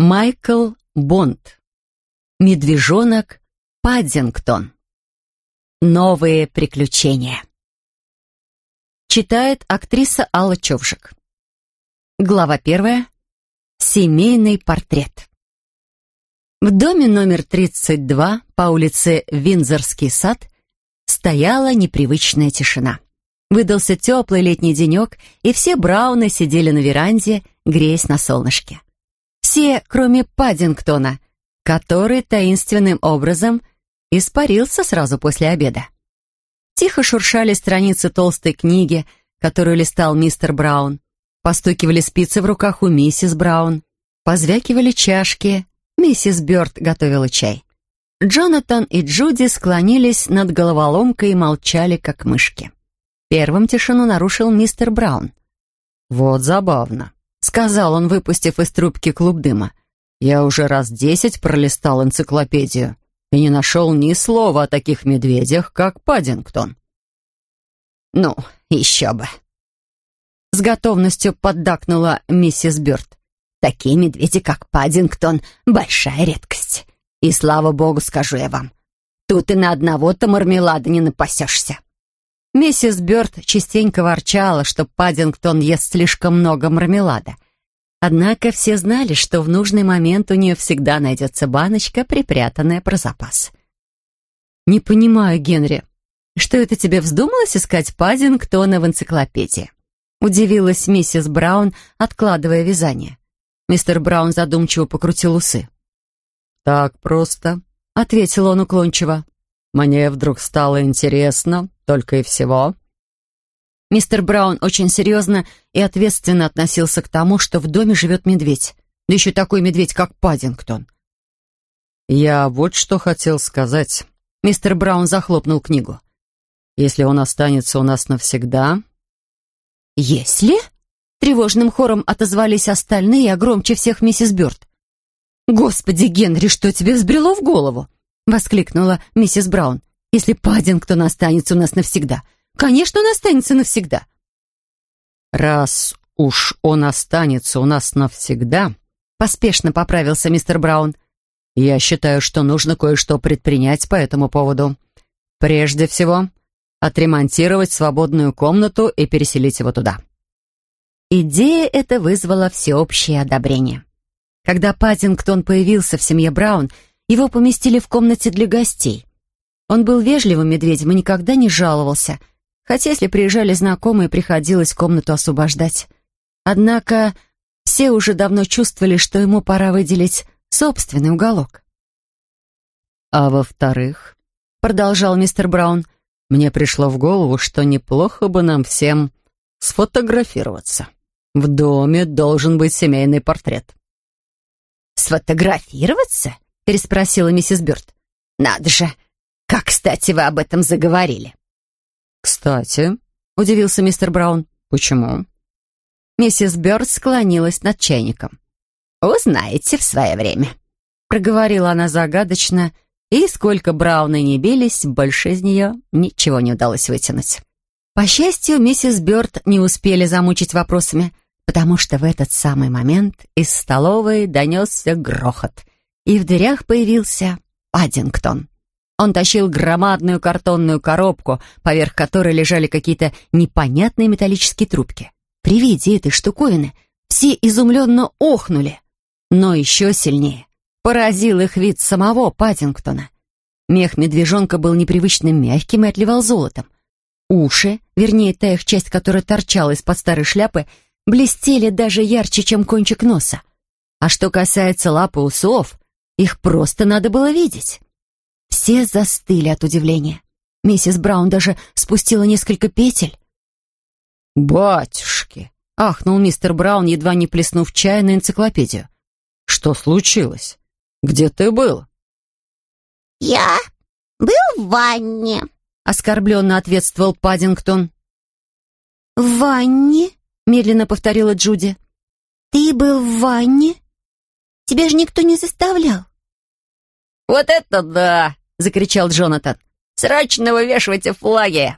Майкл Бонд. Медвежонок Паддингтон. Новые приключения. Читает актриса Алла Човжик. Глава 1. Семейный портрет. В доме номер 32 по улице Виндзорский сад стояла непривычная тишина. Выдался теплый летний денек, и все Брауны сидели на веранде, греясь на солнышке. Все, кроме Паддингтона, который таинственным образом испарился сразу после обеда. Тихо шуршали страницы толстой книги, которую листал мистер Браун. Постукивали спицы в руках у миссис Браун. Позвякивали чашки. Миссис Бёрд готовила чай. Джонатан и Джуди склонились над головоломкой и молчали, как мышки. Первым тишину нарушил мистер Браун. «Вот забавно», — сказал он, выпустив из трубки клуб дыма. «Я уже раз 10 пролистал энциклопедию и не нашел ни слова о таких медведях, как Паддингтон». «Ну, еще бы», — с готовностью поддакнула миссис Бёрд. «Такие медведи, как Паддингтон, большая редкость. И, слава богу, скажу я вам, тут и на одного-то мармелада не напасешься». Миссис Бёрд частенько ворчала, что Паддингтон ест слишком много мармелада. Однако все знали, что в нужный момент у нее всегда найдется баночка, припрятанная про запас. «Не понимаю, Генри, что это тебе вздумалось искать Паддингтона в энциклопедии?» Удивилась миссис Браун, откладывая вязание. Мистер Браун задумчиво покрутил усы. «Так просто», — ответил он уклончиво. «Мне вдруг стало интересно, только и всего». Мистер Браун очень серьезно и ответственно относился к тому, что в доме живет медведь. Да еще такой медведь, как Паддингтон. «Я вот что хотел сказать». Мистер Браун захлопнул книгу. «Если он останется у нас навсегда...» «Если?» — тревожным хором отозвались остальные, а громче всех миссис Бёрд. «Господи, Генри, что тебе взбрело в голову?» — воскликнула миссис Браун. «Если Паддингтон останется у нас навсегда. Конечно, он останется навсегда». «Раз уж он останется у нас навсегда», — поспешно поправился мистер Браун, «я считаю, что нужно кое-что предпринять по этому поводу. Прежде всего, отремонтировать свободную комнату и переселить его туда». Идея эта вызвала всеобщее одобрение. Когда Паддингтон появился в семье Браун, его поместили в комнате для гостей. Он был вежливым медведем и никогда не жаловался, хотя если приезжали знакомые, приходилось комнату освобождать. Однако все уже давно чувствовали, что ему пора выделить собственный уголок. «А во-вторых, — продолжал мистер Браун, — мне пришло в голову, что неплохо бы нам всем сфотографироваться. В доме должен быть семейный портрет». «Сфотографироваться?» — переспросила миссис Бёрд. «Надо же! Как, кстати, вы об этом заговорили?» «Кстати?» — удивился мистер Браун. «Почему?» Миссис Бёрд склонилась над чайником. «Узнаете в свое время», — проговорила она загадочно, и сколько Брауны не бились, больше из нее ничего не удалось вытянуть. По счастью, миссис Бёрд не успели замучить вопросами, потому что в этот самый момент из столовой донесся грохот, и в дверях появился Паддингтон. Он тащил громадную картонную коробку, поверх которой лежали какие-то непонятные металлические трубки. При виде этой штуковины все изумленно охнули, но еще сильнее поразил их вид самого Паддингтона. Мех медвежонка был непривычно мягким и отливал золотом. Уши, вернее, та их часть, которая торчала из-под старой шляпы, блестели даже ярче, чем кончик носа. А что касается лап и усов, их просто надо было видеть. Все застыли от удивления. Миссис Браун даже спустила несколько петель. «Батюшки!» — ахнул мистер Браун, едва не плеснув чая на энциклопедию. «Что случилось? Где ты был?» «Я был в ванне», — оскорбленно ответствовал Паддингтон. «В ванне?» — медленно повторила Джуди. «Ты был в ванне? Тебя же никто не заставлял». «Вот это да!» — закричал Джонатан. «Срочно вывешивайте флаги!»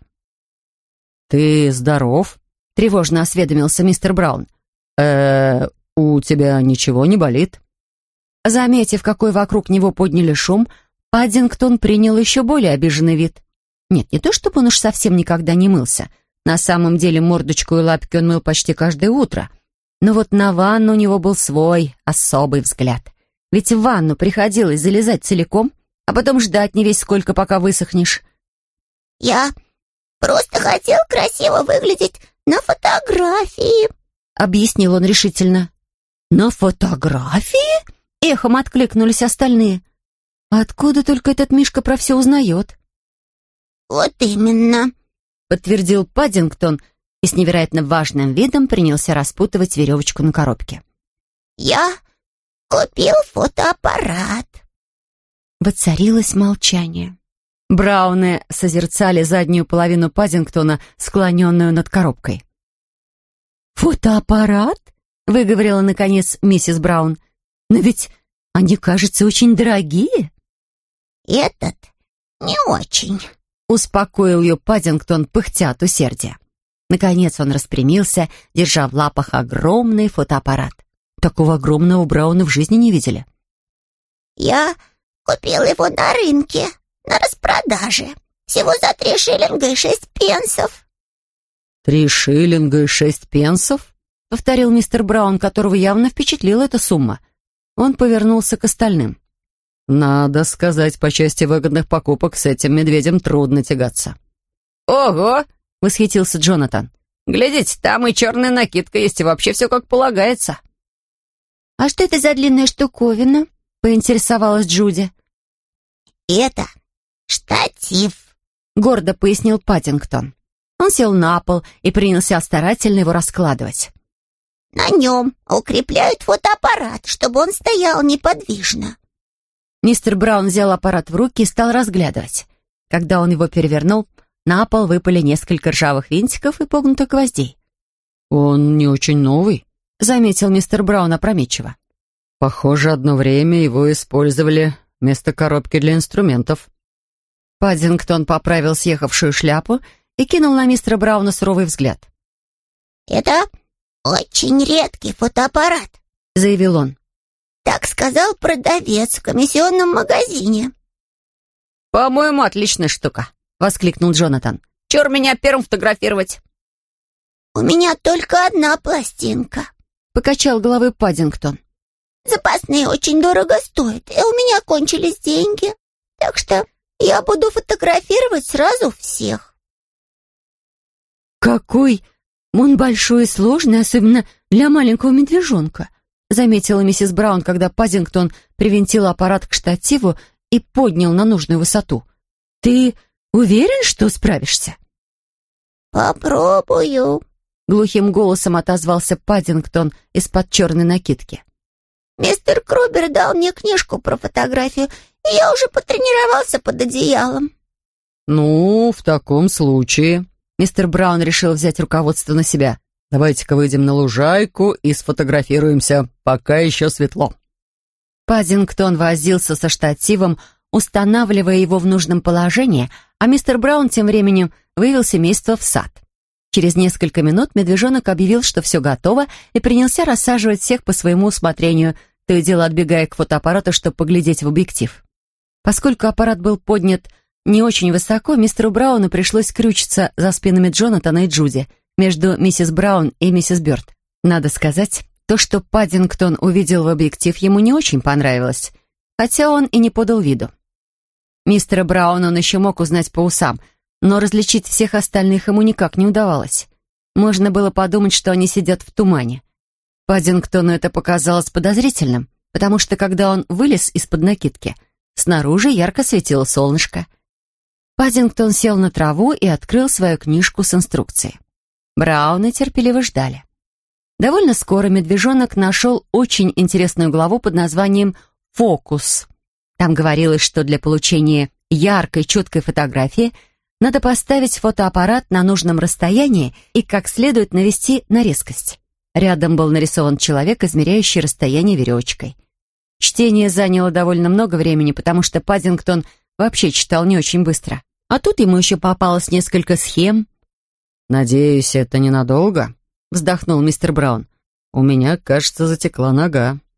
«Ты здоров?» — тревожно осведомился мистер Браун. У тебя ничего не болит?» Заметив, какой вокруг него подняли шум, Паддингтон принял еще более обиженный вид. Нет, не то чтобы он уж совсем никогда не мылся. На самом деле мордочку и лапки он мыл почти каждое утро. Но вот на ванну у него был свой особый взгляд. Ведь в ванну приходилось залезать целиком, а потом ждать не весь сколько, пока высохнешь. «Я просто хотел красиво выглядеть на фотографии», — объяснил он решительно. «На фотографии?» — эхом откликнулись остальные. «Откуда только этот Мишка про все узнает?» «Вот именно», — подтвердил Паддингтон и с невероятно важным видом принялся распутывать веревочку на коробке. «Я купил фотоаппарат». Воцарилось молчание. Брауны созерцали заднюю половину Паддингтона, склоненную над коробкой. «Фотоаппарат?» — выговорила, наконец, миссис Браун. «Но ведь они, кажется, очень дорогие». «Этот не очень», — успокоил ее Паддингтон, пыхтя от усердия. Наконец он распрямился, держа в лапах огромный фотоаппарат. Такого огромного Брауны в жизни не видели. «Я купил его на рынке, на распродаже. Всего за 3 шиллинга и 6 пенсов». 3 шиллинга и 6 пенсов? — повторил мистер Браун, которого явно впечатлила эта сумма. Он повернулся к остальным. Надо сказать, по части выгодных покупок с этим медведем трудно тягаться. Ого! — восхитился Джонатан. Глядите, там и черная накидка есть, и вообще все как полагается. «А что это за длинная штуковина?» — поинтересовалась Джуди. «Это штатив», — гордо пояснил Паддингтон. Он сел на пол и принялся старательно его раскладывать. «На нем укрепляют фотоаппарат, чтобы он стоял неподвижно». Мистер Браун взял аппарат в руки и стал разглядывать. Когда он его перевернул, на пол выпали несколько ржавых винтиков и погнутых гвоздей. «Он не очень новый», — заметил мистер Браун опрометчиво. «Похоже, одно время его использовали вместо коробки для инструментов». Паддингтон поправил съехавшую шляпу и кинул на мистера Брауна суровый взгляд. «Это очень редкий фотоаппарат», — заявил он. «так сказал продавец в комиссионном магазине». «По-моему, отличная штука», — воскликнул Джонатан. «Чур меня первым фотографировать». «У меня только одна пластинка», — покачал головой Паддингтон. «запасные очень дорого стоят, и у меня кончились деньги, так что я буду фотографировать сразу всех». «Какой он большой и сложный, особенно для маленького медвежонка», — заметила миссис Браун, когда Паддингтон привинтил аппарат к штативу и поднял на нужную высоту. «Ты уверен, что справишься?» «Попробую», — глухим голосом отозвался Паддингтон из-под черной накидки. «Мистер Крубер дал мне книжку про фотографию, и я уже потренировался под одеялом». «Ну, в таком случае...» Мистер Браун решил взять руководство на себя. «Давайте-ка выйдем на лужайку и сфотографируемся, пока еще светло». Паддингтон возился со штативом, устанавливая его в нужном положении, а мистер Браун тем временем вывел семейство в сад. Через несколько минут медвежонок объявил, что все готово, и принялся рассаживать всех по своему усмотрению, то и дело отбегая к фотоаппарату, чтобы поглядеть в объектив. Поскольку аппарат был поднят не очень высоко, мистеру Брауну пришлось крючиться за спинами Джонатана и Джуди, между миссис Браун и миссис Бёрд. Надо сказать, то, что Паддингтон увидел в объектив, ему не очень понравилось, хотя он и не подал виду. Мистера Брауна он еще мог узнать по усам, но различить всех остальных ему никак не удавалось. Можно было подумать, что они сидят в тумане. Паддингтону это показалось подозрительным, потому что, когда он вылез из-под накидки, снаружи ярко светило солнышко. Паддингтон сел на траву и открыл свою книжку с инструкцией. Брауны терпеливо ждали. Довольно скоро медвежонок нашел очень интересную главу под названием «Фокус». Там говорилось, что для получения яркой, четкой фотографии надо поставить фотоаппарат на нужном расстоянии и как следует навести на резкость. Рядом был нарисован человек, измеряющий расстояние веревочкой. Чтение заняло довольно много времени, потому что Паддингтон вообще читал не очень быстро. А тут ему еще попалось несколько схем. «Надеюсь, это ненадолго?» — вздохнул мистер Браун. «У меня, кажется, затекла нога».